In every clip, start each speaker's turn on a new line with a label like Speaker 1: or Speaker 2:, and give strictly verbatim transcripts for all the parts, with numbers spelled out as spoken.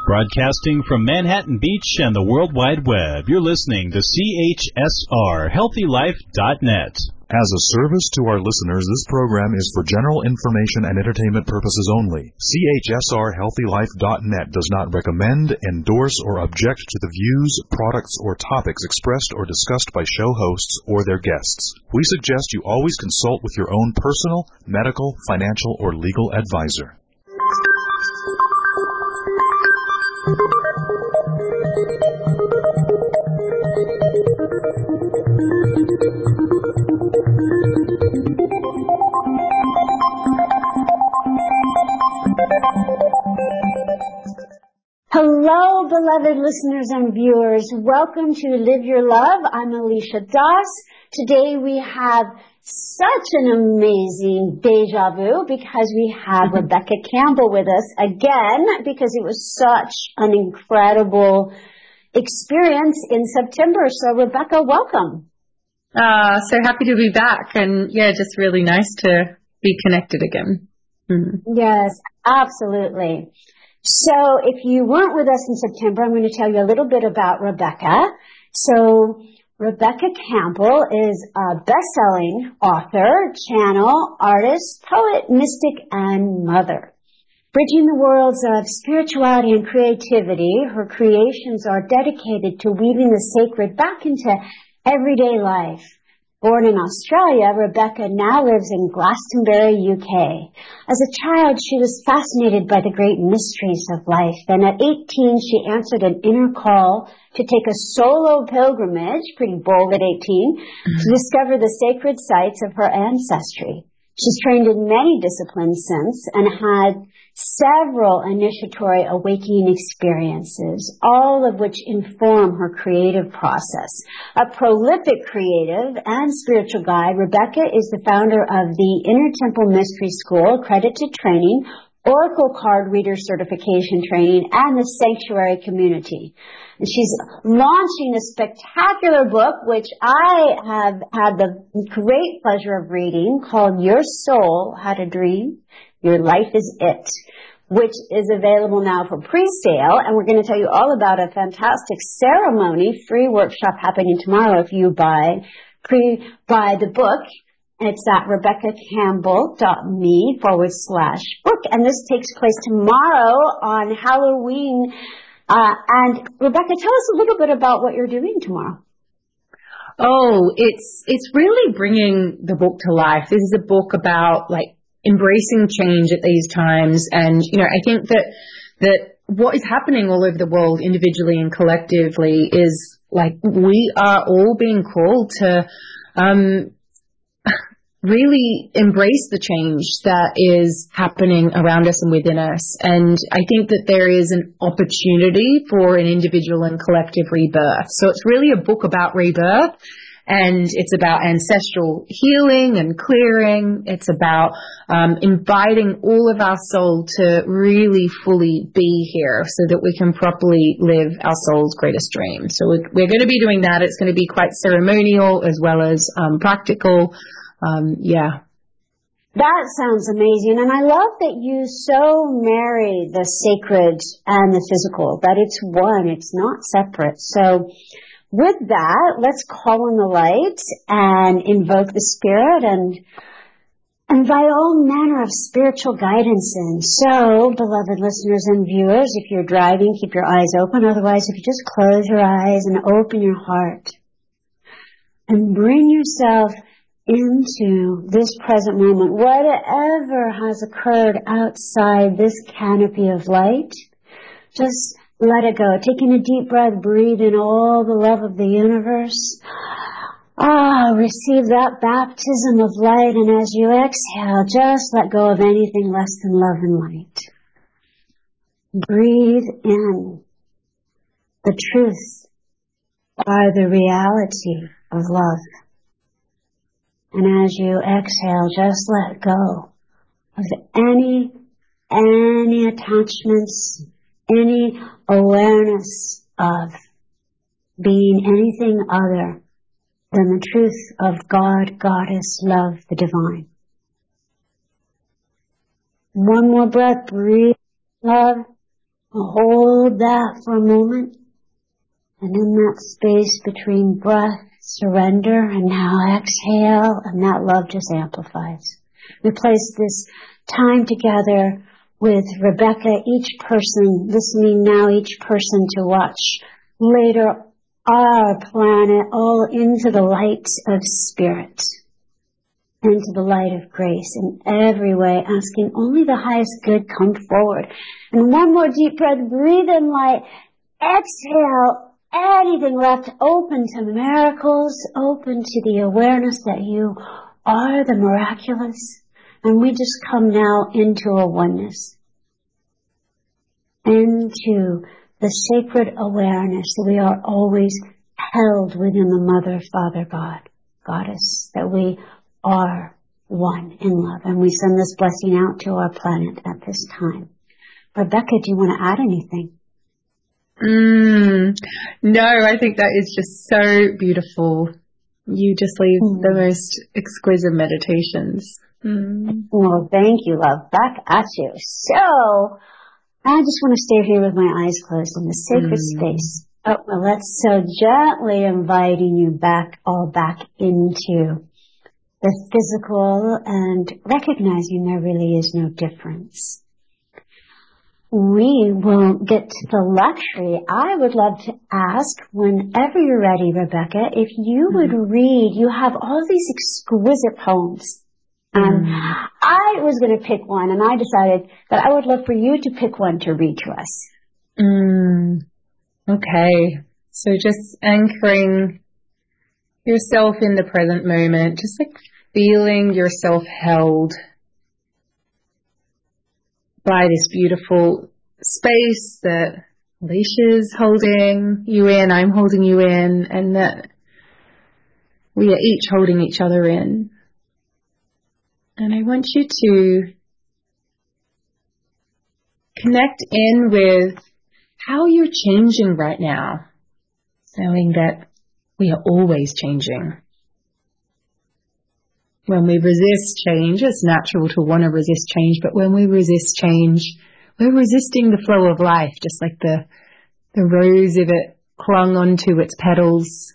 Speaker 1: Broadcasting from Manhattan Beach and the World Wide Web, you're listening to C H S R Healthy Life dot net.
Speaker 2: As a service to our listeners, this program is for general information and entertainment purposes only. C H S R Healthy Life dot net does not recommend, endorse, or object to the views, products, or topics expressed or discussed by show hosts or their guests. We suggest you always consult with your own personal, medical, financial, or legal advisor.
Speaker 3: Hello, beloved listeners and viewers. Welcome to Live Your Love. I'm Alicia Das. Today we have such an amazing deja vu because we have Rebecca Campbell with us again because it was such an incredible experience in September. So Rebecca, welcome.
Speaker 4: Uh, so happy to be back, and yeah, just really nice to be connected again. Mm-hmm.
Speaker 3: Yes, absolutely. So if you weren't with us in September, I'm going to tell you a little bit about Rebecca. So Rebecca Campbell is a best-selling author, channel, artist, poet, mystic, and mother. Bridging the worlds of spirituality and creativity, her creations are dedicated to weaving the sacred back into everyday life. Born in Australia, Rebecca now lives in Glastonbury, U K. As a child, she was fascinated by the great mysteries of life. Then at eighteen, she answered an inner call to take a solo pilgrimage, pretty bold at eighteen, mm-hmm. to discover the sacred sites of her ancestry. She's trained in many disciplines since and had several initiatory awakening experiences, all of which inform her creative process. A prolific creative and spiritual guide, Rebecca is the founder of the Inner Temple Mystery School, accredited training, Oracle Card Reader Certification Training, and the Sanctuary Community. And she's launching a spectacular book, which I have had the great pleasure of reading, called Your Soul Had a Dream, Your Life is It, which is available now for pre-sale. And we're going to tell you all about a fantastic ceremony, free workshop happening tomorrow if you buy, pre, buy the book. It's at rebeccacampbell.me forward slash book. And this takes place tomorrow on Halloween. Uh, and Rebecca, tell us a little bit about what you're doing tomorrow.
Speaker 4: Oh, it's, it's really bringing the book to life. This is a book about like embracing change at these times. And, you know, I think that, that what is happening all over the world individually and collectively is like we are all being called to, um, really embrace the change that is happening around us and within us. And I think that there is an opportunity for an individual and collective rebirth. So it's really a book about rebirth, and it's about ancestral healing and clearing. It's about um, inviting all of our soul to really fully be here so that we can properly live our soul's greatest dream. So we're, we're going to be doing that. It's going to be quite ceremonial as well as um, practical. Um, yeah.
Speaker 3: That sounds amazing. And I love that you so marry the sacred and the physical, that it's one, it's not separate. So with that, let's call on the light and invoke the spirit and invite all manner of spiritual guidance in. So, beloved listeners and viewers, if you're driving, keep your eyes open. Otherwise, if you just close your eyes and open your heart and bring yourself into this present moment, whatever has occurred outside this canopy of light, just let it go. Taking a deep breath, breathe in all the love of the universe. Ah, receive that baptism of light, and as you exhale, just let go of anything less than love and light. Breathe in the truth or the reality of love. And as you exhale, just let go of any, any attachments, any awareness of being anything other than the truth of God, Goddess, love, the divine. One more breath, breathe, love, Hold that for a moment. And in that space between breath, surrender, and now exhale, and that love just amplifies. We place this time together with Rebecca, each person listening now, each person to watch later our planet all into the light of spirit, into the light of grace in every way, asking only the highest good come forward. And one more deep breath, breathe in light, exhale, anything left open to miracles, open to the awareness that you are the miraculous. And we just come now into a oneness, into the sacred awareness that we are always held within the Mother, Father, God, Goddess, that we are one in love. And we send this blessing out to our planet at this time. Rebecca, do you want to add anything?
Speaker 4: Mm, no, I think that is just so beautiful. You just leave mm. the most exquisite meditations. Mm.
Speaker 3: Well, thank you, love. Back at you. So, I just want to stay here with my eyes closed in the sacred mm. space. Oh, well, that's so gently inviting you back, all back into the physical and recognizing there really is no difference. We will get to the luxury. I would love to ask, whenever you're ready, Rebecca, if you would mm. read, you have all these exquisite poems. Um, mm. I was going to pick one, and I decided that I would love for you to pick one to read to us.
Speaker 4: Mm. Okay. So just anchoring yourself in the present moment, just like feeling yourself held by this beautiful space that Alicia's holding you in, I'm holding you in, and that we are each holding each other in. And I want you to connect in with how you're changing right now, knowing that we are always changing. When we resist change, it's natural to want to resist change, but when we resist change, we're resisting the flow of life, just like the the rose, if it clung onto its petals,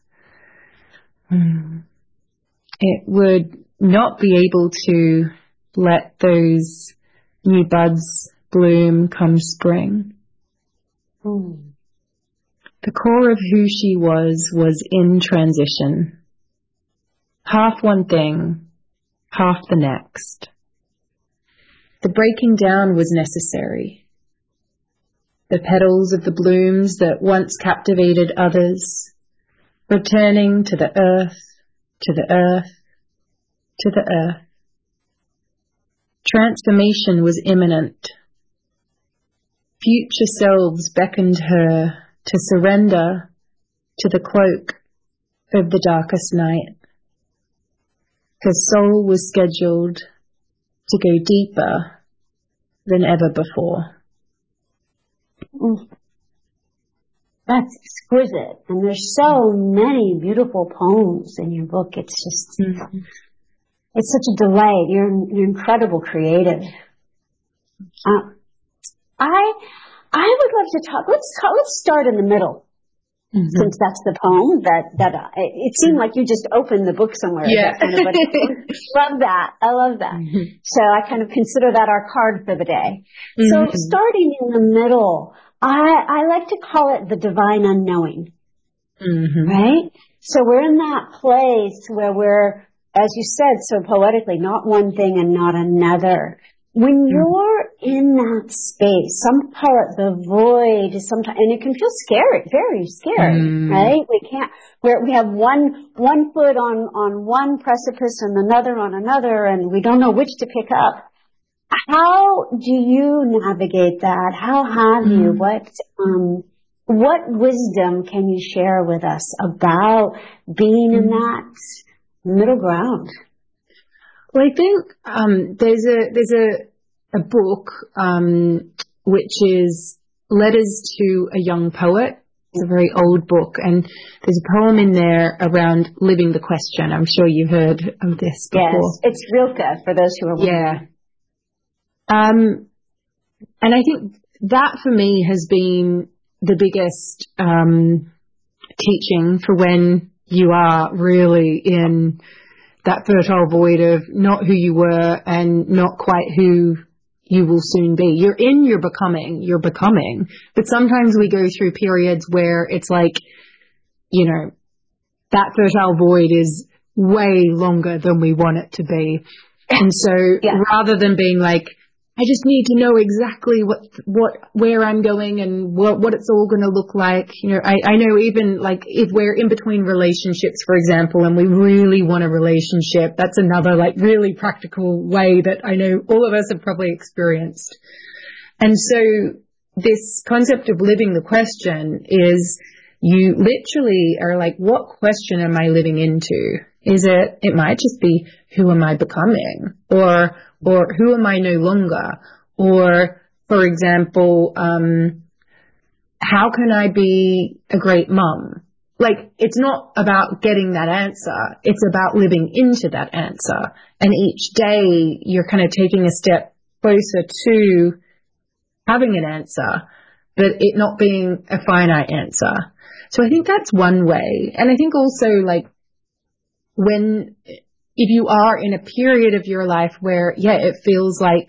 Speaker 4: it would not be able to let those new buds bloom come spring.
Speaker 3: Mm.
Speaker 4: The core of who she was was in transition. Half one thing, half the next. The breaking down was necessary. The petals of the blooms that once captivated others, returning to the earth, to the earth, to the earth. Transformation was imminent. Future selves beckoned her to surrender to the cloak of the darkest night. Her soul was scheduled to go deeper than ever before.
Speaker 3: Mm. That's exquisite. And there's so many beautiful poems in your book. It's just, mm-hmm. it's such a delight. You're an incredible creative. Uh, I, I would love to talk, let's talk, let's start in the middle. Mm-hmm. Since that's the poem that, that uh, it seemed like you just opened the book somewhere.
Speaker 4: Yeah.
Speaker 3: Kind of love that. I love that. Mm-hmm. So I kind of consider that our card for the day. Mm-hmm. So starting in the middle, I, I like to call it the divine unknowing. Mm-hmm. Right? So we're in that place where we're, as you said so poetically, not one thing and not another. When you're in that space, some call it the void, sometimes, and it can feel scary, very scary, mm. right? We can't, we're, we have one, one foot on, on one precipice and another on another, and we don't know which to pick up. How do you navigate that? How have mm. you? What, um, what wisdom can you share with us about being mm. in that middle ground?
Speaker 4: Well, I think um, there's a there's a a book um, which is Letters to a Young Poet. It's a very old book, and there's a poem in there around living the question. I'm sure you've heard of this before.
Speaker 3: Yes, it's Rilke for those who are
Speaker 4: wondering. Yeah. Um, and I think that for me has been the biggest um, teaching for when you are really in that fertile void of not who you were and not quite who you will soon be. You're in your becoming, you're becoming. But sometimes we go through periods where it's like, you know, that fertile void is way longer than we want it to be. And so yeah. rather than being like, I just need to know exactly what, what, where I'm going and what, what it's all going to look like. You know, I, I know even like if we're in between relationships, for example, and we really want a relationship, that's another like really practical way that I know all of us have probably experienced. And so this concept of living the question is you literally are like, what question am I living into? Is it, it might just be, who am I becoming? Or, or who am I no longer? Or, for example, um, how can I be a great mum? Like, it's not about getting that answer. It's about living into that answer. And each day you're kind of taking a step closer to having an answer, but it not being a finite answer. So I think that's one way. And I think also like when, if you are in a period of your life where, yeah, it feels like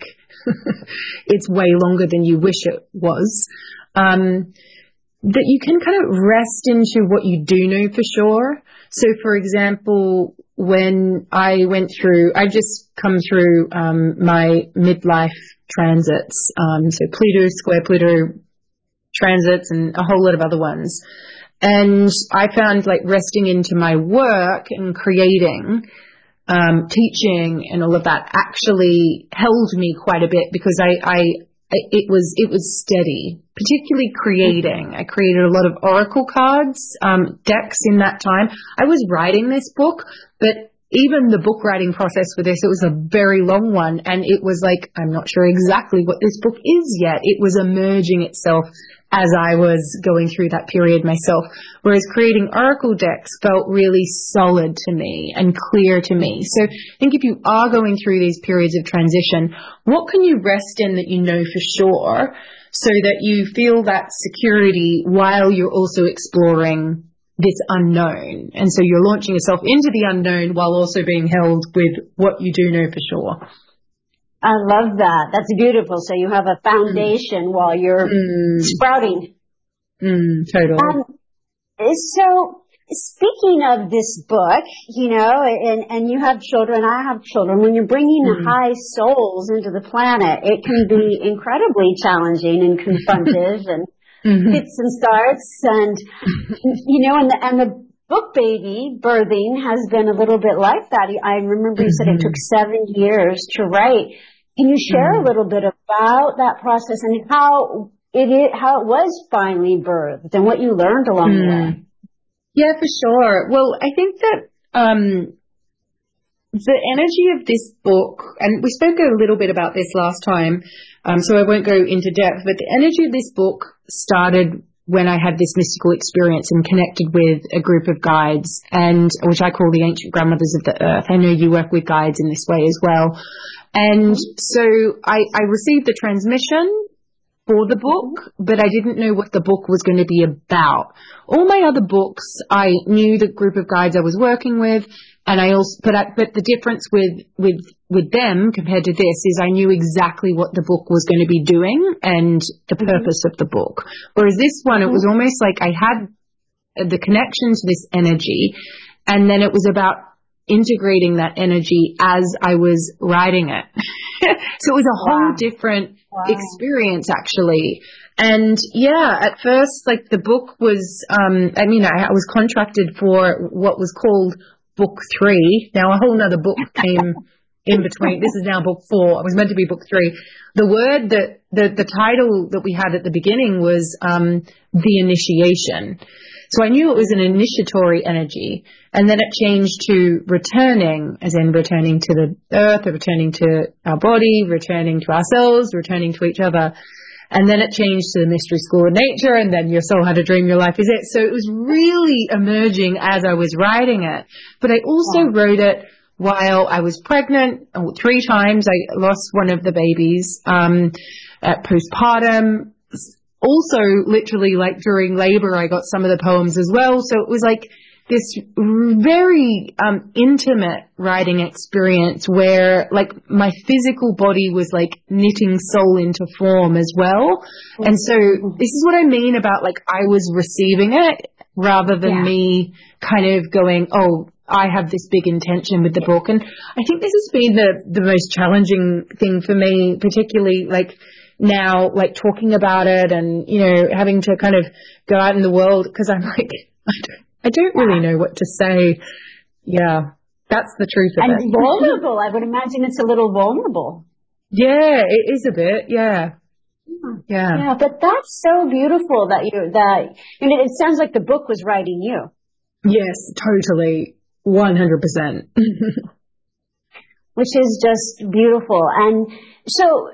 Speaker 4: it's way longer than you wish it was, um, that you can kind of rest into what you do know for sure. So, for example, when I went through, I've just come through um, my midlife transits, um, so Pluto, square Pluto transits and a whole lot of other ones. And I found like resting into my work and creating, um, teaching and all of that actually held me quite a bit because I, I, it was, it was steady, particularly creating. I created a lot of oracle cards, um, decks in that time. I was writing this book, but even the book writing process for this, it was a very long one. And it was like, I'm not sure exactly what this book is yet. It was emerging itself as I was going through that period myself. Whereas creating oracle decks felt really solid to me and clear to me. So I think if you are going through these periods of transition, what can you rest in that you know for sure so that you feel that security while you're also exploring this unknown? And so you're launching yourself into the unknown while also being held with what you do know for sure.
Speaker 3: I love that. That's beautiful. So you have a foundation mm. while you're mm. sprouting.
Speaker 4: Mm, totally. Um,
Speaker 3: so speaking of this book, you know, and, and you have children, I have children, when you're bringing mm. the high souls into the planet, it can be incredibly challenging and confrontive and mm-hmm. hits and starts. And, you know, and the, and the book baby birthing has been a little bit like that. I remember you said it took seven years to write. Can you share mm-hmm. a little bit about that process and how it is, how it was finally birthed and what you learned along mm. the way?
Speaker 4: Yeah, for sure. Well, I think that um, the energy of this book, and we spoke a little bit about this last time, um, so I won't go into depth, but the energy of this book started when I had this mystical experience and connected with a group of guides, and which I call the ancient grandmothers of the earth. I know you work with guides in this way as well. And so I, I received the transmission for the book, but I didn't know what the book was going to be about. All my other books, I knew the group of guides I was working with, and I also, but I, but the difference with, with, with them compared to this is I knew exactly what the book was going to be doing and the purpose of the book. Whereas this one, it was almost like I had the connection to this energy, and then it was about integrating that energy as I was writing it. So it was a whole wow. different wow. experience actually. And yeah, at first, like the book was, um, I mean, I, I was contracted for what was called book three. Now a whole nother book came in between. This is now book four. It was meant to be book three. The word that, the, the title that we had at the beginning was, um, the initiation. So I knew it was an initiatory energy, and then it changed to returning, as in returning to the earth, or returning to our body, returning to ourselves, returning to each other. And then it changed to the mystery school of nature, and then your soul had a dream, your life is it. So it was really emerging as I was writing it. But I also wow. wrote it while I was pregnant. Oh, three times I lost one of the babies, um, at postpartum. also literally like during labor, I got some of the poems as well. So it was like this very um, intimate writing experience where like my physical body was like knitting soul into form as well. And so this is what I mean about like I was receiving it rather than yeah. me kind of going, oh, I have this big intention with the book. And I think this has been the, the most challenging thing for me, particularly like now, like talking about it and, you know, having to kind of go out in the world because I'm like, I don't, I don't really know what to say. Yeah, that's the truth of
Speaker 3: and
Speaker 4: it.
Speaker 3: And vulnerable. I would imagine it's a little vulnerable.
Speaker 4: Yeah, it is a bit. Yeah. Yeah.
Speaker 3: Yeah, but that's so beautiful that you, that, I mean, it sounds like the book was writing you.
Speaker 4: Yes, totally. one hundred percent.
Speaker 3: Which is just beautiful. And so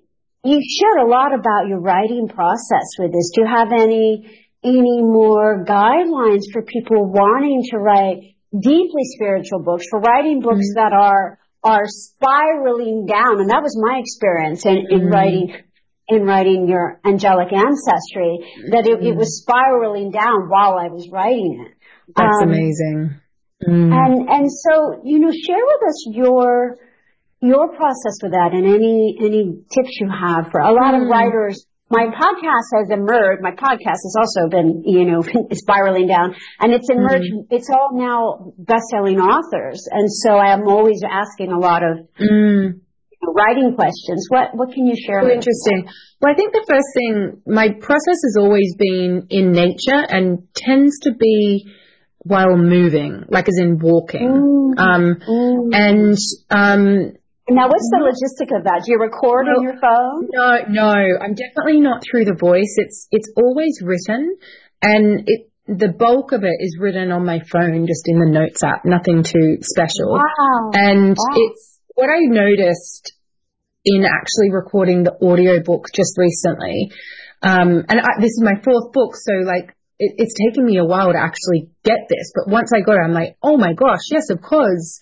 Speaker 3: you shared a lot about your writing process with this. Do you have any any more guidelines for people wanting to write deeply spiritual books, for writing books mm-hmm. that are are spiraling down? And that was my experience in, in mm-hmm. writing in writing your angelic ancestry, that it, mm-hmm. it was spiraling down while I was writing it.
Speaker 4: That's um, amazing.
Speaker 3: Mm. And and so, you know, share with us your your process with that and any any tips you have for a lot mm. of writers. My podcast has emerged. My podcast has also been, you know, spiraling down, and it's emerged. Mm. It's all now best-selling authors, and so I'm always asking a lot of mm. you know, writing questions. What what can you share?
Speaker 4: So interesting. Well, I think the first thing, my process has always been in nature and tends to be while moving, like as in walking. Mm. Um, mm. And um.
Speaker 3: Now, what's the logistic of that? Do you record well, on your phone?
Speaker 4: No, no, I'm definitely not through the voice. It's it's always written, and it the bulk of it is written on my phone, just in the notes app, nothing too special.
Speaker 3: Wow.
Speaker 4: And
Speaker 3: wow.
Speaker 4: it's what I noticed in actually recording the audio book just recently. Um, and I, this is my fourth book, so like it, it's taken me a while to actually get this. But once I got it, I'm like, oh my gosh, yes, of course.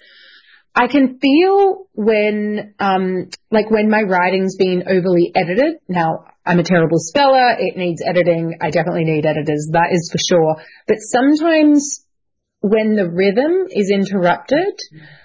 Speaker 4: I can feel when, um, like when my writing's been overly edited. Now, I'm a terrible speller. It needs editing. I definitely need editors. That is for sure. But sometimes when the rhythm is interrupted,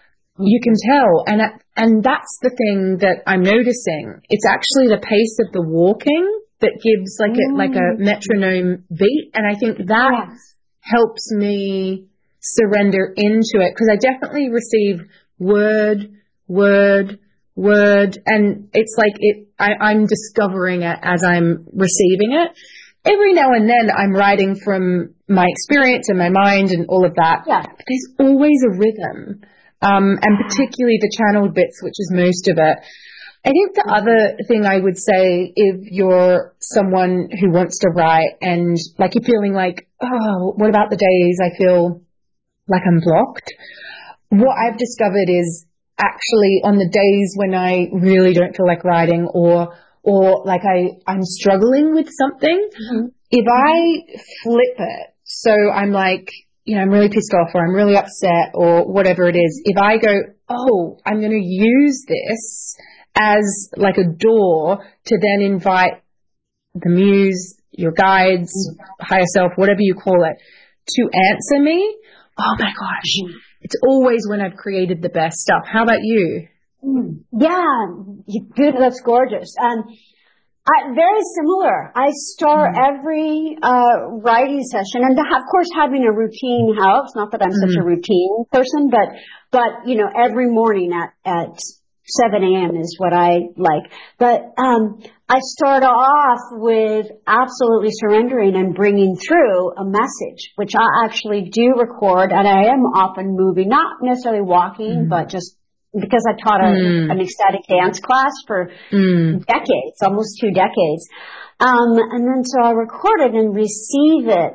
Speaker 4: you can tell. And, and that's the thing that I'm noticing. It's actually the pace of the walking that gives like a, like a metronome beat. And I think that yes. helps me surrender into it, because I definitely receive word, word, word, and it's like it. I, I'm discovering it as I'm receiving it. Every now and then I'm writing from my experience and my mind and all of that.
Speaker 3: Yeah.
Speaker 4: But there's always a rhythm, um, and particularly the channeled bits, which is most of it. I think the other thing I would say, if you're someone who wants to write and like you're feeling like, oh, what about the days I feel like I'm blocked? What I've discovered is actually on the days when I really don't feel like writing, or or like I, I'm struggling with something, mm-hmm. if I flip it, so I'm like, you know, I'm really pissed off or I'm really upset or whatever it is, if I go, oh, I'm going to use this as like a door to then invite the muse, your guides, mm-hmm. higher self, whatever you call it, to answer me, oh my gosh. Mm-hmm. It's always when I've created the best stuff. How about you?
Speaker 3: Mm, yeah, good. That's gorgeous. Um, I, very similar. I start mm. every uh, writing session, and of course, having a routine helps. Not that I'm mm. such a routine person, but but you know, every morning at at seven a.m. is what I like. But um, I start off with absolutely surrendering and bringing through a message, which I actually do record, and I am often moving, not necessarily walking, mm. but just because I taught a, mm. an ecstatic dance class for mm. decades, almost two decades. Um, and then so I record it and receive it.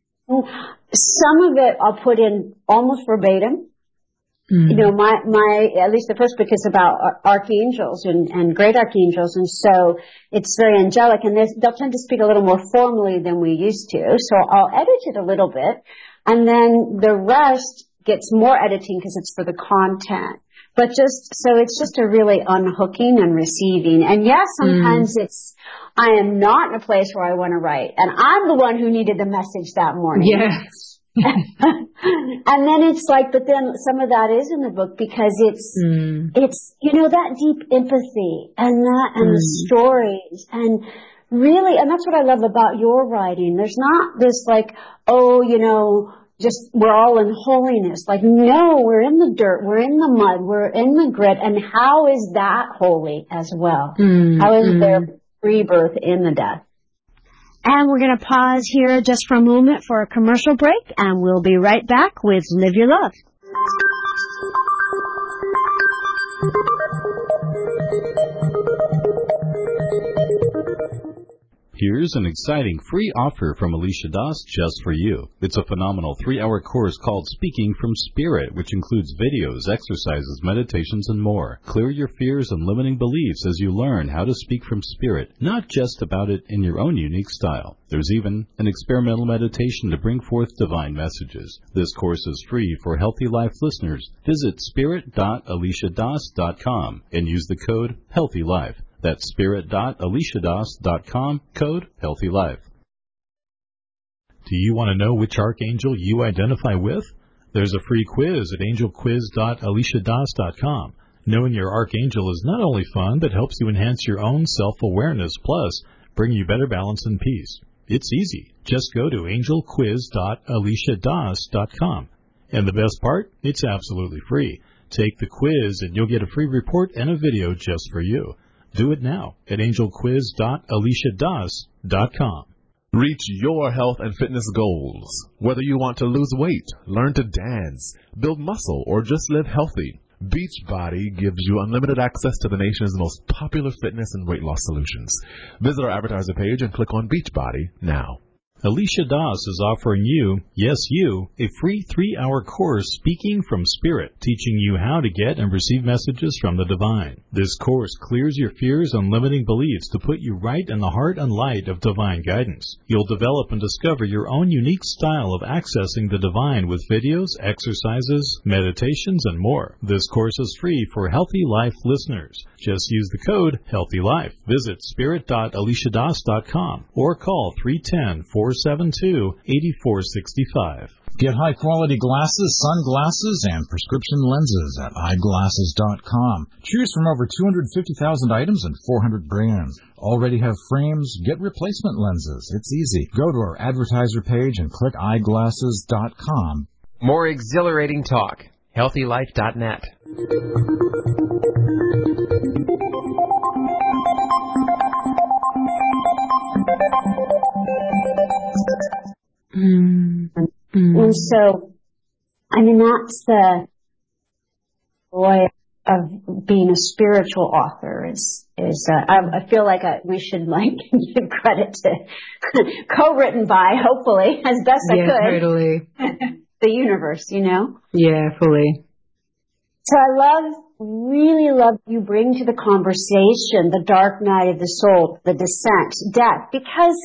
Speaker 3: Some of it I'll put in almost verbatim. Mm. You know, my, my, at least the first book is about archangels and, and great archangels. And so it's very angelic, and they'll tend to speak a little more formally than we used to. So I'll edit it a little bit, and then the rest gets more editing because it's for the content. But just, so it's just a really unhooking and receiving. And yes, sometimes mm. it's, I am not in a place where I want to write. And I'm the one who needed the message that morning.
Speaker 4: Yes.
Speaker 3: And then it's like, but then some of that is in the book because it's, mm. it's, you know, that deep empathy and that, and mm. the stories and really, and that's what I love about your writing. There's not this like, oh, you know, just we're all in holiness. Like, no, we're in the dirt, we're in the mud, we're in the grit. And how is that holy as well? Mm. How is mm. there rebirth in the death?
Speaker 5: And we're going to pause here just for a moment for a commercial break, and we'll be right back with Live Your Love.
Speaker 1: Here's an exciting free offer from Alicia Das just for you. It's a phenomenal three-hour course called Speaking from Spirit, which includes videos, exercises, meditations, and more. Clear your fears and limiting beliefs as you learn how to speak from spirit, not just about it in your own unique style. There's even an experimental meditation to bring forth divine messages. This course is free for Healthy Life listeners. Visit spirit dot alicia das dot com and use the code HEALTHYLIFE. That's spirit dot alicia das dot com, code HEALTHYLIFE. Do you want to know which archangel you identify with? There's a free quiz at angel quiz dot alicia das dot com. Knowing your archangel is not only fun, but helps you enhance your own self-awareness, plus bring you better balance and peace. It's easy. Just go to angel quiz dot alicia das dot com. And the best part? It's absolutely free. Take the quiz and you'll get a free report and a video just for you. Do it now at angel quiz dot alicia das dot com.
Speaker 6: Reach your health and fitness goals. Whether you want to lose weight, learn to dance, build muscle, or just live healthy, Beachbody gives you unlimited access to the nation's most popular fitness and weight loss solutions. Visit our advertiser page and click on Beachbody now.
Speaker 1: Alicia Das is offering you, yes you, a free three-hour course Speaking from Spirit, teaching you how to get and receive messages from the divine. This course clears your fears and limiting beliefs to put you right in the heart and light of divine guidance. You'll develop and discover your own unique style of accessing the divine with videos, exercises, meditations, and more. This course is free for Healthy Life listeners. Just use the code HEALTHYLIFE. Visit spirit dot alicia das dot com or call three one zero, four seven two, eight four six five.
Speaker 7: Get high-quality glasses, sunglasses, and prescription lenses at eyeglasses dot com. Choose from over two hundred fifty thousand items and four hundred brands. Already have frames? Get replacement lenses. It's easy. Go to our advertiser page and click eyeglasses dot com.
Speaker 8: More exhilarating talk. healthy life dot net.
Speaker 3: Mm. Mm. And so, I mean, that's the joy of being a spiritual author is, is, uh, I, I feel like I, we should like give credit to co-written by, hopefully, as best
Speaker 4: yeah,
Speaker 3: I could.
Speaker 4: Totally.
Speaker 3: The universe, you know?
Speaker 4: Yeah, fully.
Speaker 3: So I love, really love you bring to the conversation the dark night of the soul, the descent, death, because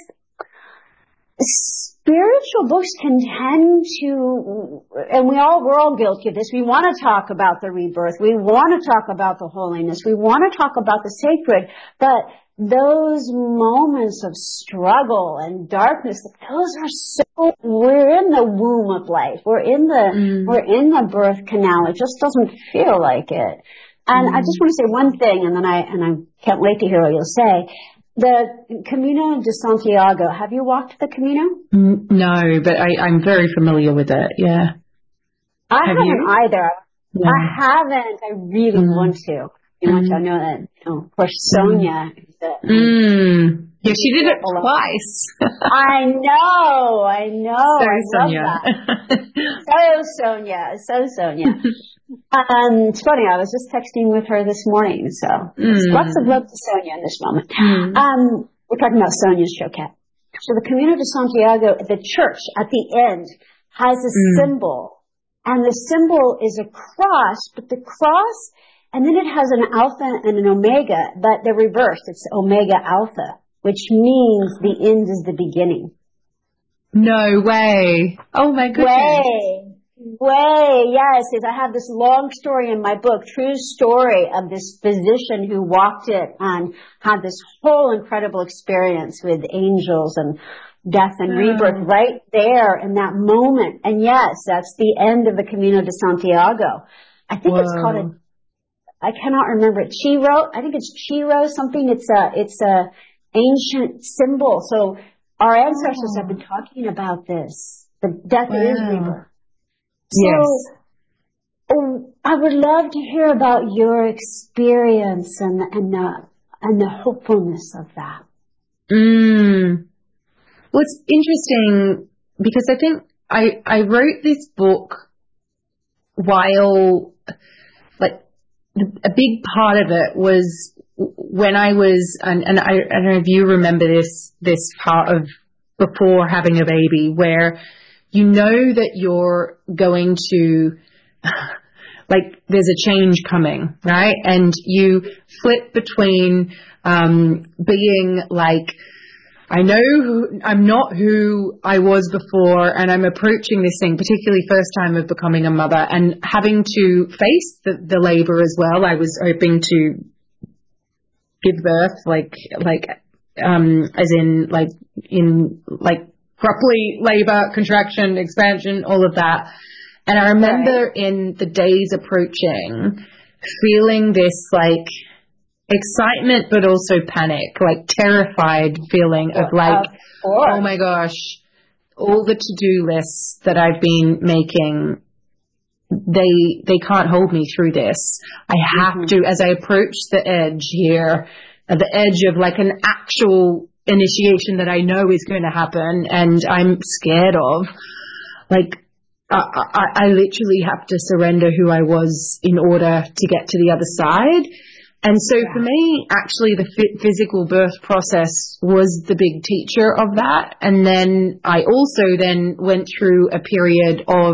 Speaker 3: spiritual books can tend to, and we all, we're all guilty of this. We want to talk about the rebirth. We want to talk about the holiness. We want to talk about the sacred. But those moments of struggle and darkness, those are so, we're in the womb of life. We're in the, mm. we're in the birth canal. It just doesn't feel like it. And mm. I just want to say one thing, and then I, and I can't wait to hear what you'll say. The Camino de Santiago, have you walked the Camino?
Speaker 4: No, but I, I'm very familiar with it, yeah.
Speaker 3: I
Speaker 4: have
Speaker 3: haven't
Speaker 4: you?
Speaker 3: either.
Speaker 4: Yeah.
Speaker 3: I haven't. I really mm. want to. You know, mm. I know that, you know, of course, Sonia.
Speaker 4: Mm. Mm. Yeah, she did it twice.
Speaker 3: I know, I know.
Speaker 4: So
Speaker 3: I
Speaker 4: Sonia.
Speaker 3: love that. So Sonia, so Sonia. Um, it's funny, I was just texting with her this morning, so mm. lots of love to Sonia in this moment. Mm. Um, we're talking about Sonia's Choquette. So the Camino de Santiago, the church at the end has a mm. symbol, and the symbol is a cross, but the cross, and then it has an alpha and an omega, but they're reversed. It's omega alpha, which means the end is the beginning.
Speaker 4: No way. Oh my goodness.
Speaker 3: Way. way. Yes, is I have this long story in my book, true story of this physician who walked it and had this whole incredible experience with angels and death and rebirth right there in that moment. And yes, that's the end of the Camino de Santiago. I think Whoa. It's called a, I cannot remember it. Chiro. I think it's Chiro something. It's a, it's a ancient symbol. So our ancestors oh. have been talking about this. The death wow. is rebirth. So, yes. oh, I would love to hear about your experience and, and the, and the hopefulness of that.
Speaker 4: Mm. Well, it's interesting because I think I, I wrote this book while, like, a big part of it was when I was, and, and I, I don't know if you remember this, this part of before having a baby, where you know that you're going to, like, there's a change coming, right? And you flip between um, being like, I know who, I'm not who I was before, and I'm approaching this thing, particularly first time of becoming a mother, and having to face the, the labor as well. I was hoping to give birth, like, like, um, as in, like, in, like, properly labor, contraction, expansion, all of that. And I remember right. in the days approaching, feeling this, like, excitement, but also panic, like terrified feeling of like, of oh my gosh, all the to-do lists that I've been making, they they can't hold me through this. I have mm-hmm. to, as I approach the edge here, at the edge of like an actual initiation that I know is going to happen and I'm scared of, like, I, I, I literally have to surrender who I was in order to get to the other side. And so yeah. for me, actually, the f- physical birth process was the big teacher of that. And then I also then went through a period of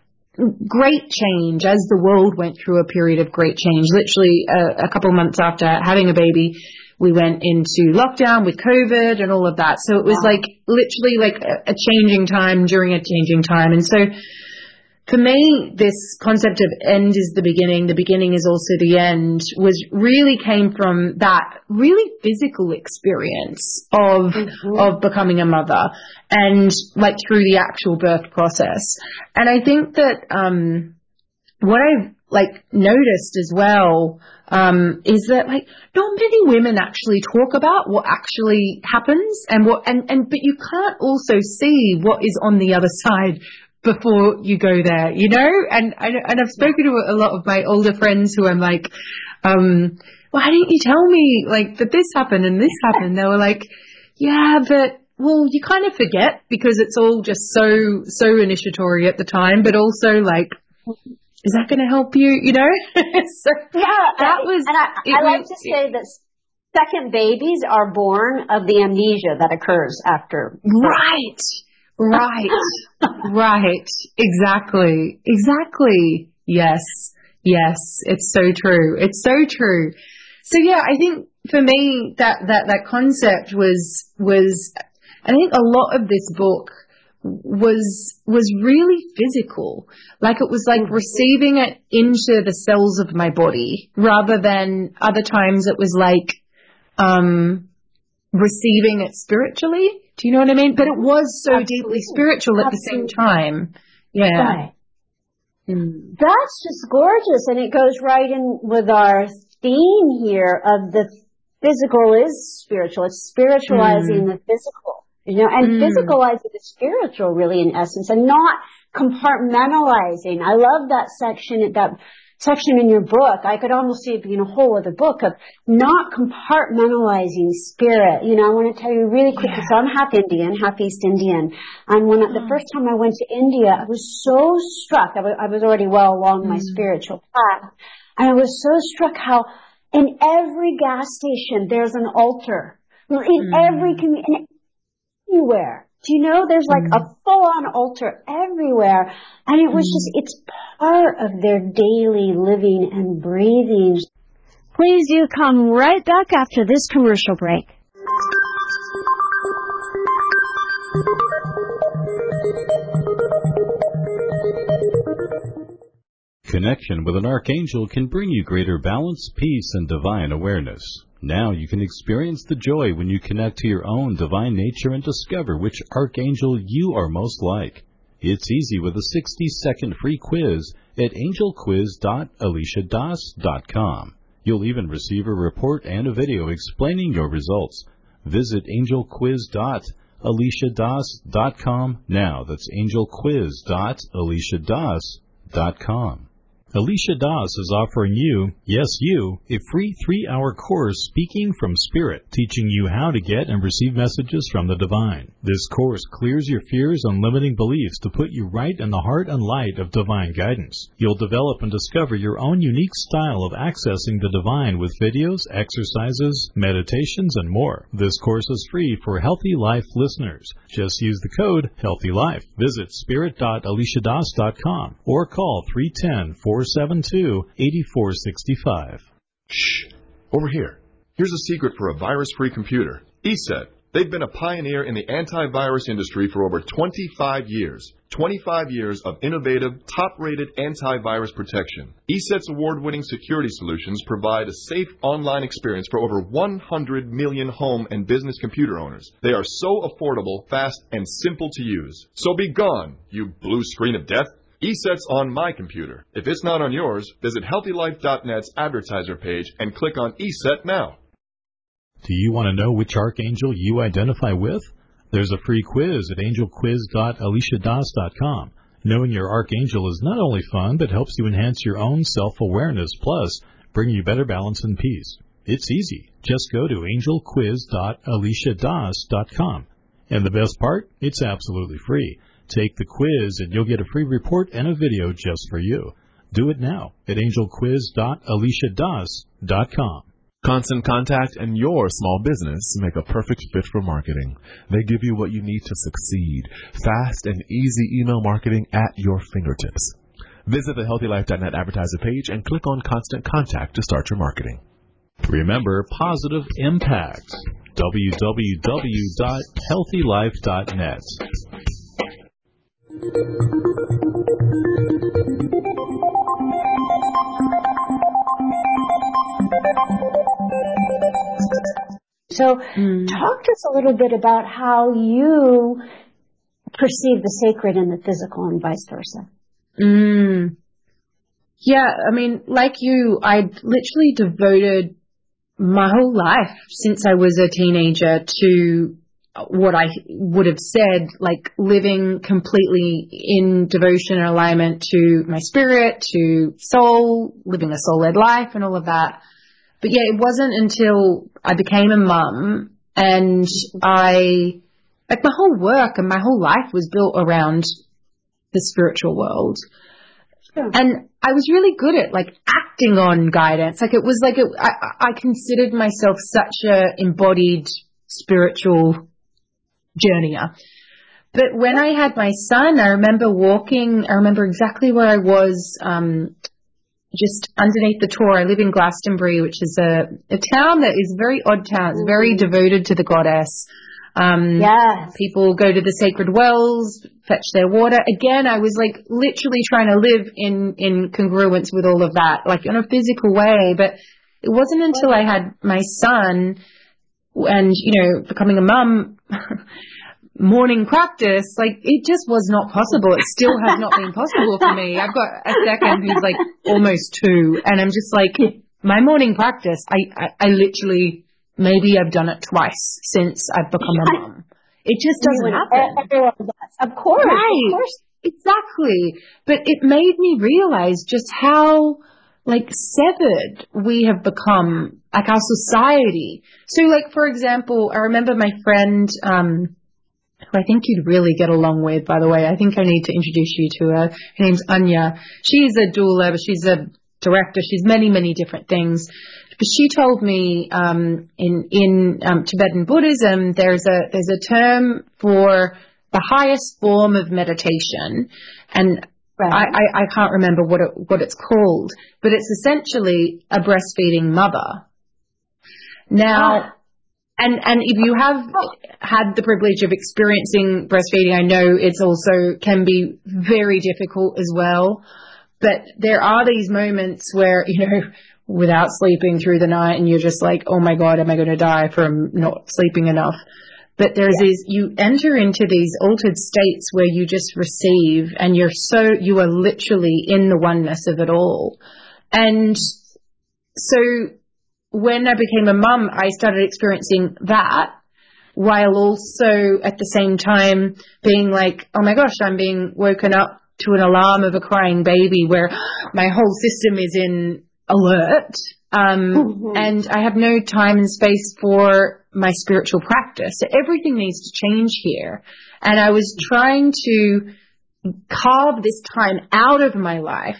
Speaker 4: great change, as the world went through a period of great change. Literally a, a couple of months after having a baby, we went into lockdown with COVID and all of that. So it was wow. like literally like a, a changing time during a changing time. And so for me, this concept of end is the beginning, the beginning is also the end, was really came from that really physical experience of mm-hmm. of becoming a mother, and like through the actual birth process. And I think that um, what I've like noticed as well um, is that like not many women actually talk about what actually happens, and what and and but you can't also see what is on the other side before you go there, you know? And, and and I've spoken to a lot of my older friends who I'm like, um, why didn't you tell me, like, that this happened and this happened? They were like, yeah, but, well, you kind of forget because it's all just so, so initiatory at the time, but also, like, is that going to help you, you know? So
Speaker 3: yeah,
Speaker 4: that
Speaker 3: I,
Speaker 4: was...
Speaker 3: And I, I like was, to say that second babies are born of the amnesia that occurs after birth.
Speaker 4: Right. Right, right, exactly, exactly. Yes, yes, it's so true. It's so true. So yeah, I think for me that, that, that concept was, was, I think a lot of this book was, was really physical. Like it was like mm-hmm. receiving it into the cells of my body rather than other times it was like, um, receiving it spiritually. Do you know what I mean? But it was so Absolutely. deeply spiritual at Absolutely. the same time. Yeah.
Speaker 3: Right. Mm. That's just gorgeous. And it goes right in with our theme here of the physical is spiritual. It's spiritualizing mm. the physical, you know, and mm. physicalizing the spiritual really in essence, and not compartmentalizing. I love that section, that section in your book. I could almost see it being a whole other book of not compartmentalizing spirit. You know, I want to tell you really quickly. Yeah. So I'm half Indian, half East Indian. And when I, the first time I went to India, I was so struck. I was, I was already well along mm. my spiritual path. And I was so struck how in every gas station, there's an altar. In mm. every community, anywhere. Do you know there's like mm. a full-on altar everywhere? And it was mm. just, it's part of their daily living and breathing.
Speaker 5: Please do come right back after this commercial break.
Speaker 1: connection with an archangel can bring you greater balance, peace, and divine awareness. Now you can experience the joy when you connect to your own divine nature and discover which archangel you are most like. It's easy with a sixty second free quiz at angel quiz dot alicia das dot com. You'll even receive a report and a video explaining your results. Visit angel quiz dot alicia das dot com now. That's angel quiz dot alicia das dot com. Alicia Das is offering you, yes you, a free three-hour course Speaking from Spirit, teaching you how to get and receive messages from the divine. This course clears your fears and limiting beliefs to put you right in the heart and light of divine guidance. You'll develop and discover your own unique style of accessing the divine with videos, exercises, meditations, and more. This course is free for Healthy Life listeners. Just use the code HEALTHYLIFE. Visit spirit dot alicia das dot com or call three one zero, four seven two, eight four six five.
Speaker 9: Shh. Over here. Here's a secret for a virus-free computer. ESET. They've been a pioneer in the antivirus industry for over twenty-five years. twenty-five years of innovative, top-rated antivirus protection. ESET's award-winning security solutions provide a safe online experience for over one hundred million home and business computer owners. They are so affordable, fast, and simple to use. So be gone, you blue screen of death. ESET's on my computer. If it's not on yours, visit healthy life dot net's advertiser page and click on ESET now.
Speaker 1: Do you want to know which archangel you identify with? There's a free quiz at angel quiz dot alicia das dot com. Knowing your archangel is not only fun, but helps you enhance your own self-awareness, plus bring you better balance and peace. It's easy. Just go to angel quiz dot alicia das dot com. And the best part? It's absolutely free. Take the quiz and you'll get a free report and a video just for you. Do it now at angel quiz dot alicia das dot com.
Speaker 6: Constant Contact and your small business make a perfect fit for marketing. They give you what you need to succeed. Fast and easy email marketing at your fingertips. Visit the healthy life dot net advertiser page and click on Constant Contact to start your marketing.
Speaker 1: Remember positive impact. w w w dot healthy life dot net.
Speaker 3: So mm. talk to us a little bit about how you perceive the sacred in the physical and vice versa.
Speaker 4: Mm. Yeah, I mean, like you, I literally devoted my whole life since I was a teenager to what I would have said, like living completely in devotion and alignment to my spirit, to soul, living a soul-led life and all of that. But yeah, it wasn't until I became a mum and I, like my whole work and my whole life was built around the spiritual world. Yeah. And I was really good at like acting on guidance. Like it was like, it, I, I considered myself such a embodied spiritual journeyer. But when I had my son, I remember walking, I remember exactly where I was, um, just underneath the Tor. I live in Glastonbury, which is a, a town that is a very odd town. It's very devoted to the goddess. Um,
Speaker 3: yes.
Speaker 4: People go to the sacred wells, fetch their water. Again, I was like literally trying to live in, in congruence with all of that, like in a physical way. But it wasn't until I had my son and, you know, becoming a mum, morning practice, like it just was not possible. It still has not been possible for me. I've got a second who's like almost two, and I'm just like, my morning practice, I, I, I literally, maybe I've done it twice since I've become a mum. It just doesn't happen.
Speaker 3: Everyone does. Of course.
Speaker 4: Right.
Speaker 3: Of course.
Speaker 4: Exactly. But it made me realize just how like severed we have become, like our society. So like, for example, I remember my friend, um, who I think you'd really get along with, by the way. I think I need to introduce you to her. Her name's Anya. She's a doula, but she's a director. She's many, many different things. But she told me um, in in um, Tibetan Buddhism, there's a there's a term for the highest form of meditation, and right. I, I, I can't remember what it what it's called, but it's essentially a breastfeeding mother. Now. Ah. And and if you have had the privilege of experiencing breastfeeding, I know it's also can be very difficult as well. But there are these moments where, you know, without sleeping through the night and you're just like, oh my God, am I going to die from not sleeping enough? But there's yeah. these, you enter into these altered states where you just receive and you're so, you are literally in the oneness of it all. And so when I became a mum, I started experiencing that while also at the same time being like, oh my gosh, I'm being woken up to an alarm of a crying baby where my whole system is in alert. Um, mm-hmm. And I have no time and space for my spiritual practice. So everything needs to change here. And I was trying to carve this time out of my life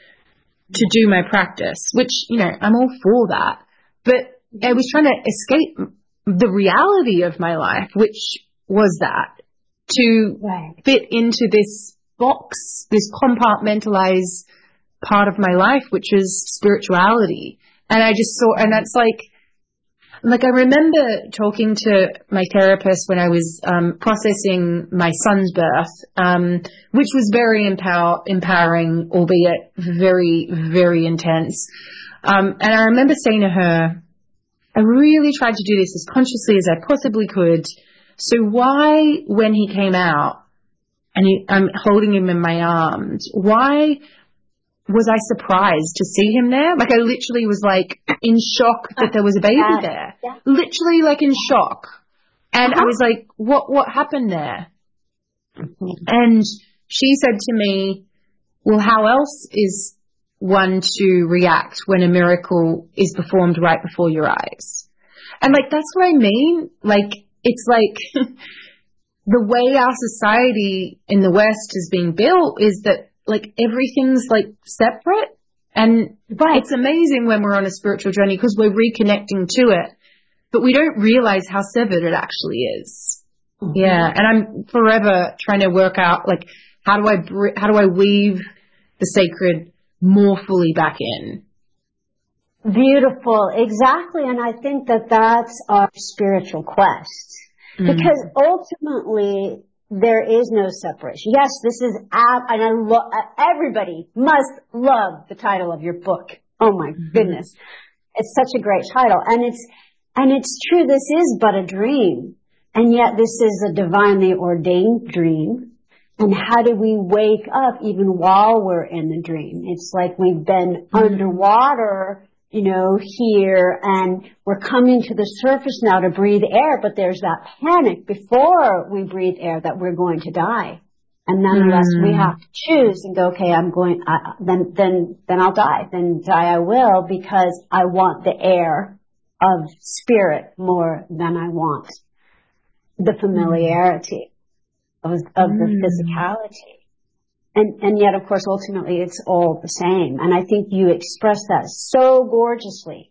Speaker 4: to do my practice, which, you know, I'm all for that. But I was trying to escape the reality of my life, which was that, to right. fit into this box, this compartmentalized part of my life, which is spirituality. And I just saw, and that's like, like I remember talking to my therapist when I was um, processing my son's birth, um, which was very empower, empowering, albeit very, very intense. Um, and I remember saying to her, I really tried to do this as consciously as I possibly could. So why, when he came out and he, I'm holding him in my arms, why was I surprised to see him there? Like I literally was like in shock that there was a baby uh, there. Yeah. Literally like in shock. And uh-huh. I was like, what, what happened there? Mm-hmm. And she said to me, well, how else is one to react when a miracle is performed right before your eyes? And like, that's what I mean. Like, it's like the way our society in the West is being built is that like everything's like separate, and right. it's amazing when we're on a spiritual journey because we're reconnecting to it, but we don't realize how severed it actually is. Mm-hmm. Yeah. And I'm forever trying to work out like, how do I, br- how do I weave the sacred more fully back in?
Speaker 3: Beautiful. Exactly. And I think that that's our spiritual quest, mm-hmm. because ultimately there is no separation. Yes, this is, ab- and I lo- everybody must love the title of your book. Oh my mm-hmm. goodness. It's such a great title. And it's, and it's true, this is but a dream. And yet this is a divinely ordained dream. And how do we wake up even while we're in the dream? It's like we've been mm-hmm. underwater, you know, here, and we're coming to the surface now to breathe air, but there's that panic before we breathe air that we're going to die. And nonetheless, mm. we have to choose and go, okay, I'm going, uh, then, then, then I'll die. Then die I will, because I want the air of spirit more than I want the familiarity mm. of, of mm. the physicality. And, and yet, of course, ultimately, it's all the same. And I think you express that so gorgeously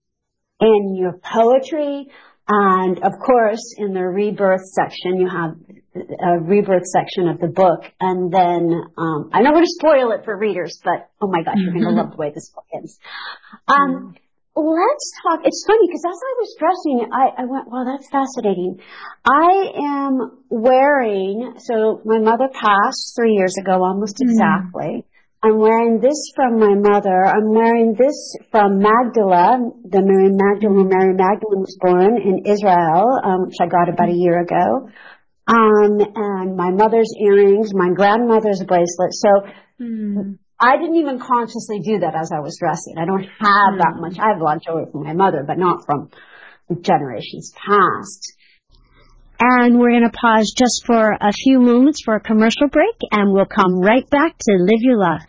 Speaker 3: in your poetry. And, of course, in the rebirth section, you have a rebirth section of the book. And then, um, I'm not going to spoil it for readers, but, oh my gosh, you're going to love the way this book ends. Um, let's talk. It's funny because as I was dressing, I, I went, well, that's fascinating. I am wearing, so my mother passed three years ago, almost exactly. Mm. I'm wearing this from my mother. I'm wearing this from Magdala, the Mary Magdalene. Mary Magdalene was born in Israel, um, which I got about a year ago. Um, and my mother's earrings, my grandmother's bracelet. So, mm. I didn't even consciously do that as I was dressing. I don't have mm. that much. I have a lot of jewelry from my mother, but not from generations past.
Speaker 5: And we're going to pause just for a few moments for a commercial break, and we'll come right back to Live Your Love.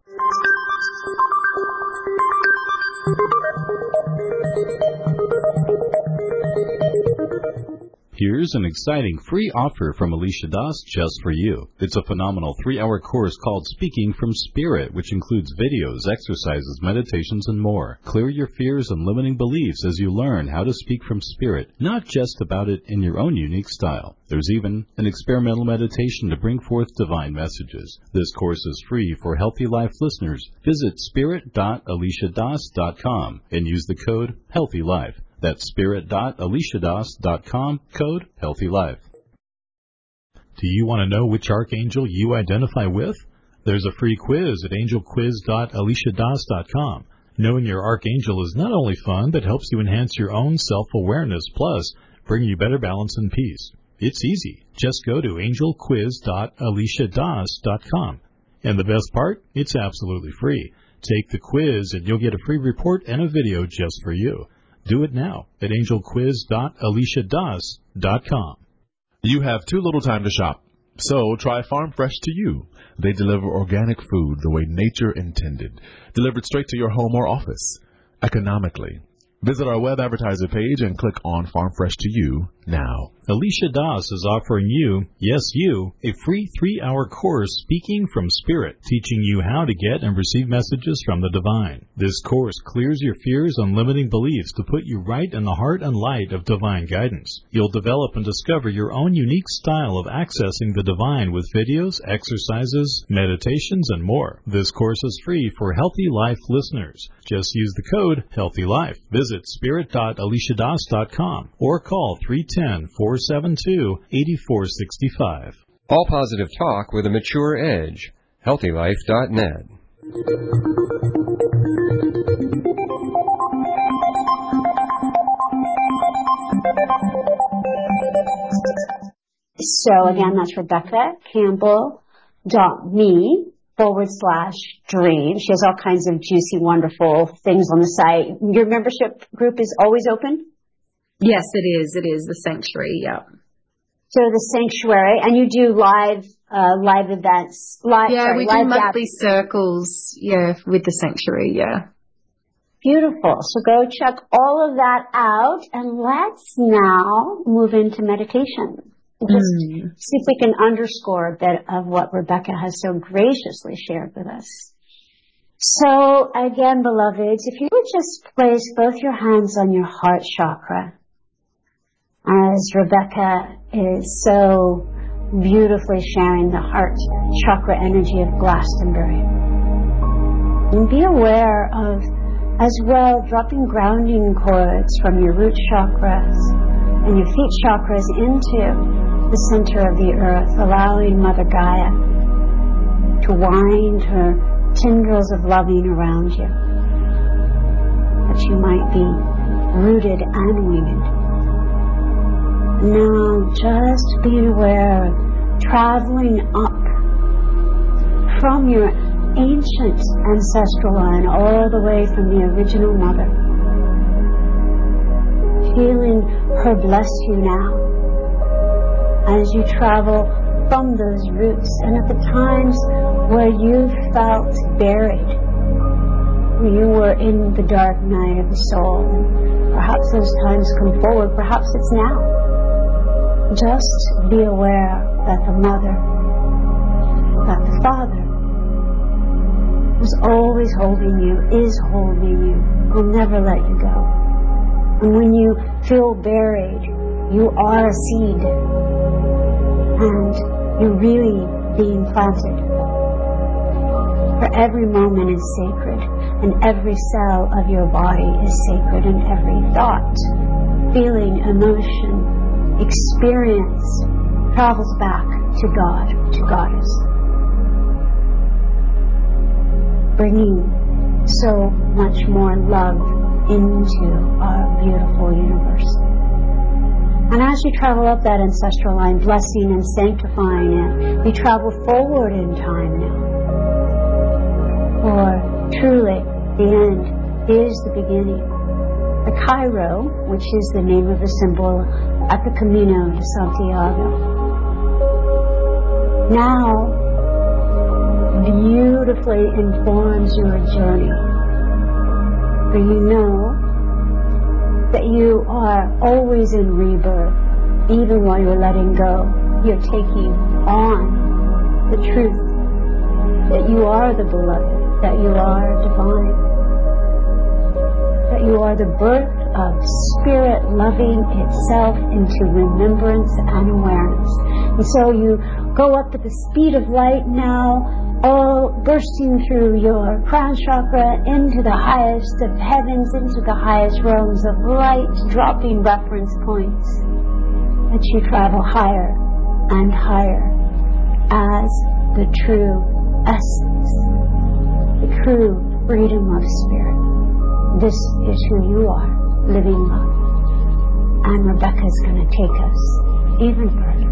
Speaker 1: Here's an exciting free offer from Alicia Das just for you. It's a phenomenal three-hour course called Speaking from Spirit, which includes videos, exercises, meditations, and more. Clear your fears and limiting beliefs as you learn how to speak from spirit, not just about it in your own unique style. There's even an experimental meditation to bring forth divine messages. This course is free for Healthy Life listeners. Visit spirit dot alicia das dot com and use the code HEALTHYLIFE. That's spirit dot alicia das dot com, code HEALTHYLIFE. Do you want to know which archangel you identify with? There's a free quiz at angel quiz dot alicia das dot com. Knowing your archangel is not only fun, but helps you enhance your own self-awareness, plus bring you better balance and peace. It's easy. Just go to angel quiz dot alicia das dot com. And the best part? It's absolutely free. Take the quiz and you'll get a free report and a video just for you. Do it now at angel quiz dot alicia das dot com.
Speaker 6: You have too little time to shop, so try Farm Fresh to You. They deliver organic food the way nature intended, delivered straight to your home or office, economically. Visit our web advertiser page and click on Farm Fresh to You now.
Speaker 1: Alicia Das is offering you, yes you, a free three-hour course, Speaking from Spirit, teaching you how to get and receive messages from the divine. This course clears your fears and limiting beliefs to put you right in the heart and light of divine guidance. You'll develop and discover your own unique style of accessing the divine with videos, exercises, meditations, and more. This course is free for Healthy Life listeners. Just use the code HEALTHYLIFE. Visit spirit dot alicia das dot com or call three one zero, four seven two, eight four six five.
Speaker 10: All positive talk with a mature edge. healthy life dot net.
Speaker 3: So again, that's Rebecca Campbell dot me forward slash dream. She has all kinds of juicy, wonderful things on the site. Your membership group is always open?
Speaker 4: Yes, it is. It is the Sanctuary, yeah.
Speaker 3: So the Sanctuary, and you do live uh, live events. Live,
Speaker 4: yeah,
Speaker 3: sorry,
Speaker 4: we
Speaker 3: live
Speaker 4: do monthly
Speaker 3: gaps.
Speaker 4: circles, yeah, with the Sanctuary, yeah.
Speaker 3: Beautiful. So go check all of that out, and let's now move into meditation. Just mm. see if we can underscore a bit of what Rebecca has so graciously shared with us. So again, beloveds, if you would just place both your hands on your heart chakra, as Rebecca is so beautifully sharing the heart chakra energy of Glastonbury. And be aware of, as well, dropping grounding cords from your root chakras and your feet chakras into the center of the earth, allowing Mother Gaia to wind her tendrils of loving around you, that you might be rooted and winged. Now, just being aware of traveling up from your ancient ancestral line all the way from the original mother, feeling her bless you now as you travel from those roots, and at the times where you felt buried, where you were in the dark night of the soul, and perhaps those times come forward, perhaps it's now. Just be aware that the mother, that the father is always holding you, is holding you, will never let you go. And when you feel buried, you are a seed, and you're really being planted. For every moment is sacred, and every cell of your body is sacred, and every thought, feeling, emotion, experience travels back to God, to Goddess, bringing so much more love into our beautiful universe. And as you travel up that ancestral line, blessing and sanctifying it, we travel forward in time now. For truly, the end is the beginning. The Cairo, which is the name of the symbol at the Camino de Santiago, now beautifully informs your journey. For you know that you are always in rebirth, even while you're letting go. You're taking on the truth that you are the beloved, that you are divine, that you are the birth of spirit loving itself into remembrance and awareness. And so you go up at the speed of light now, all bursting through your crown chakra into the highest of heavens, into the highest realms of light, dropping reference points that you travel higher and higher as the true essence, the true freedom of spirit. This is who you are, living love. And Rebecca's going to take us even further.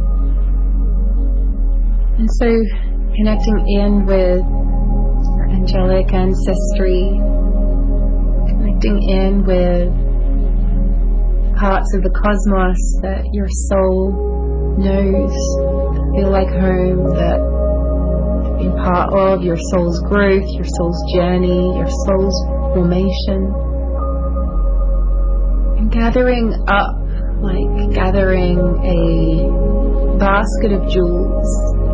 Speaker 4: And so, connecting in with your angelic ancestry, connecting in with parts of the cosmos that your soul knows, that feel like home, that have been part of your soul's growth, your soul's journey, your soul's formation. And gathering up, like gathering a basket of jewels,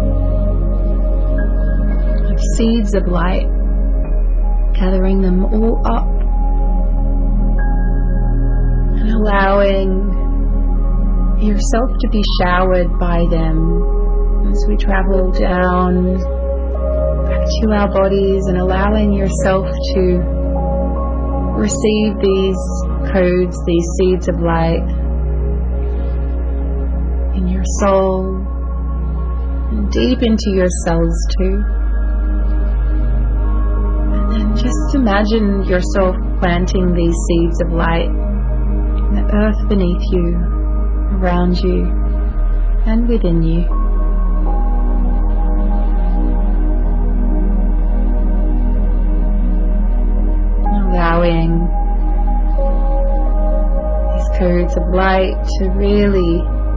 Speaker 4: of seeds of light, gathering them all up and allowing yourself to be showered by them as we travel down back to our bodies, and allowing yourself to receive these codes, these seeds of light in your soul and deep into your cells too. And then just imagine yourself planting these seeds of light in the earth beneath you, around you, and within you. Allowing these codes of light to really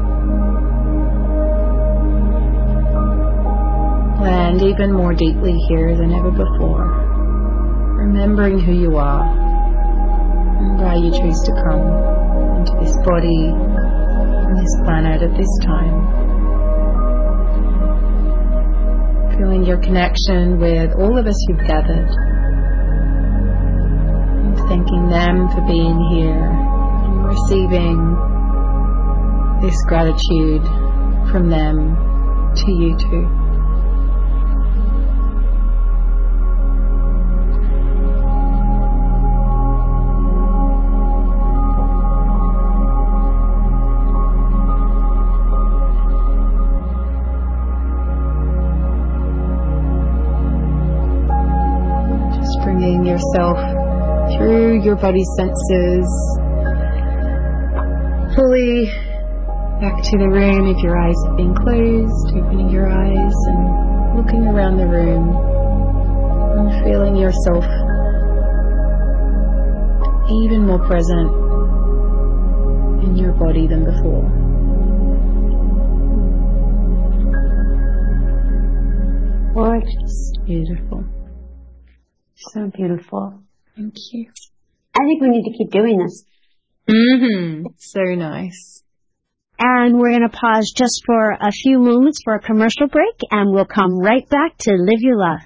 Speaker 4: land even more deeply here than ever before, remembering who you are and why you choose to come into this body on this planet at this time. Feeling your connection with all of us who've gathered, thanking them for being here and receiving this gratitude from them to you too. Just bringing yourself through your body's senses, fully back to the room if your eyes have been closed, opening your eyes and looking around the room and feeling yourself even more present in your body than before.
Speaker 3: Gorgeous.
Speaker 4: Beautiful.
Speaker 3: So beautiful.
Speaker 4: Thank you.
Speaker 3: I think we need to keep doing this.
Speaker 4: Mm-hmm. So nice.
Speaker 5: And we're going to pause just for a few moments for a commercial break, and we'll come right back to Live Your Love.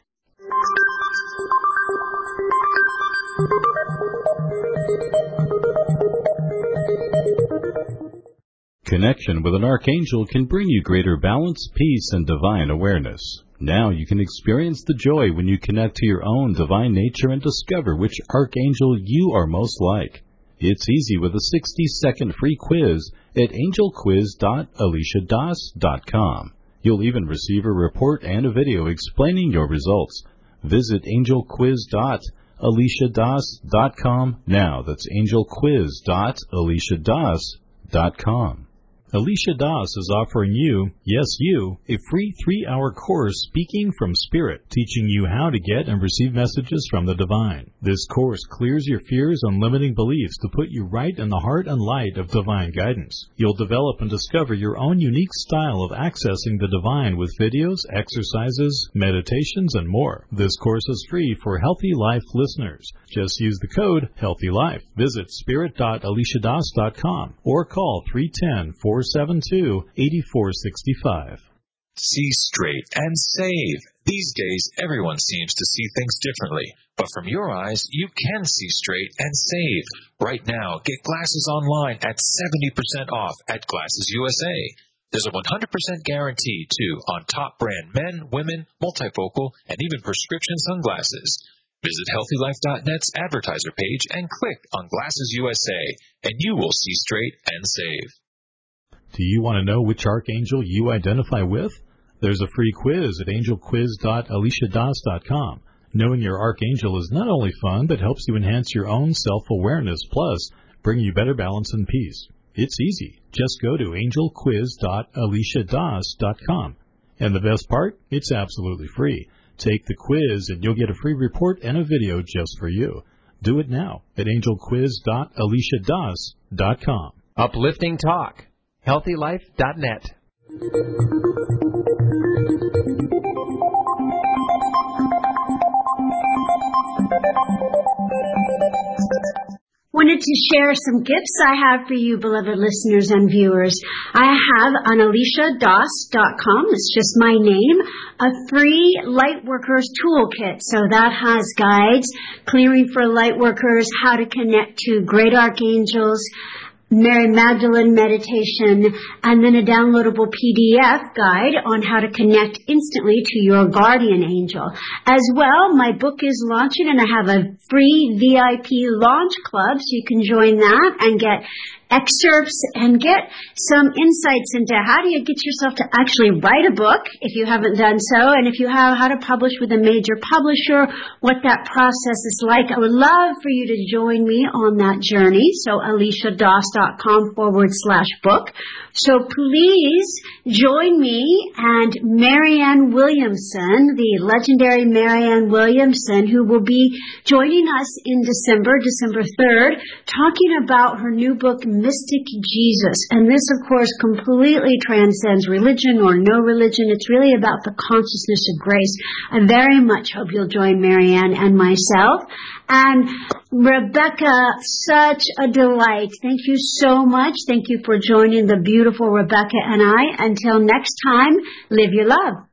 Speaker 1: Connection with an archangel can bring you greater balance, peace, and divine awareness. Now you can experience the joy when you connect to your own divine nature and discover which archangel you are most like. It's easy with a sixty second free quiz at angel quiz dot alicia das dot com. You'll even receive a report and a video explaining your results. Visit angel quiz dot alicia das dot com now. That's angel quiz dot alicia das dot com. Alicia Das is offering you, yes you, a free three-hour course Speaking from Spirit, teaching you how to get and receive messages from the divine. This course clears your fears and limiting beliefs to put you right in the heart and light of divine guidance. You'll develop and discover your own unique style of accessing the divine with videos, exercises, meditations, and more. This course is free for Healthy Life listeners. Just use the code HEALTHYLIFE. Visit spirit dot alicia das dot com or call three one zero, four seven two, eight four six five.
Speaker 11: See straight and save. These days, everyone seems to see things differently. But from your eyes, you can see straight and save. Right now, get glasses online at seventy percent off at Glasses U S A. There's a one hundred percent guarantee, too, on top brand men, women, multifocal, and even prescription sunglasses. Visit healthy life dot net's advertiser page and click on Glasses U S A, and you will see straight and save.
Speaker 1: Do you want to know which archangel you identify with? There's a free quiz at angel quiz dot alicia das dot com. Knowing your archangel is not only fun, but helps you enhance your own self-awareness, plus bring you better balance and peace. It's easy. Just go to angel quiz dot alicia das dot com. And the best part? It's absolutely free. Take the quiz and you'll get a free report and a video just for you. Do it now at angel quiz dot alicia das dot com.
Speaker 8: Uplifting Talk. healthy life dot net.
Speaker 3: Wanted to share some gifts I have for you, beloved listeners and viewers. I have on alicia das dot com, it's just my name, a free Lightworkers toolkit. So that has guides, clearing for Lightworkers, how to connect to great archangels, Mary Magdalene meditation, and then a downloadable P D F guide on how to connect instantly to your guardian angel. As well, my book is launching and I have a free V I P launch club, so you can join that and get excerpts and get some insights into how do you get yourself to actually write a book if you haven't done so, and if you have, how to publish with a major publisher, what that process is like. I would love for you to join me on that journey. So alicia das dot com forward slash book. So please join me and Marianne Williamson, the legendary Marianne Williamson, who will be joining us in December, December third, talking about her new book, Mystic Jesus. And this, of course, completely transcends religion or no religion. It's really about the consciousness of grace. I very much hope you'll join Marianne and myself. And Rebecca, such a delight. Thank you so much. Thank you for joining the beautiful Rebecca and I. Until next time, live your love.